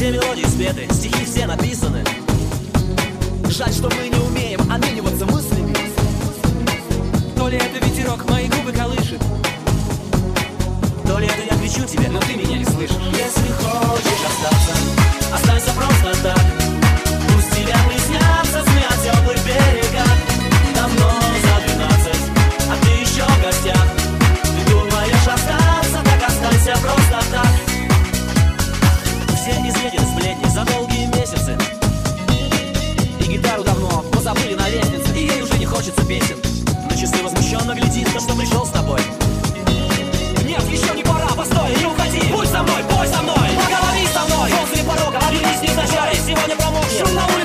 Все мелодии спеты, стихи все написаны. Жаль, что мы не умеем обмениваться мыслями. То ли это ветерок мои губы колышет, то ли это я кричу тебе, но ты меня не слышишь. если хочешь остаться, останься просто так. Пусть тебе приснятся сны о теплых берегах. Давно за 12, а ты еще в гостях. Ты думаешь остаться, так останься просто так. Все изъедены сплетни за долгие месяцы. И гитару давно позабыли на лестнице, и ей уже не хочется песен. На часы возмущенно глядит то, что пришел с тобой. Нет, еще не пора, постой, не уходи. Будь со мной, пой со мной, поговори со мной. Возле порога, объявись невзначай. Сегодня промокнем. Шум на улице.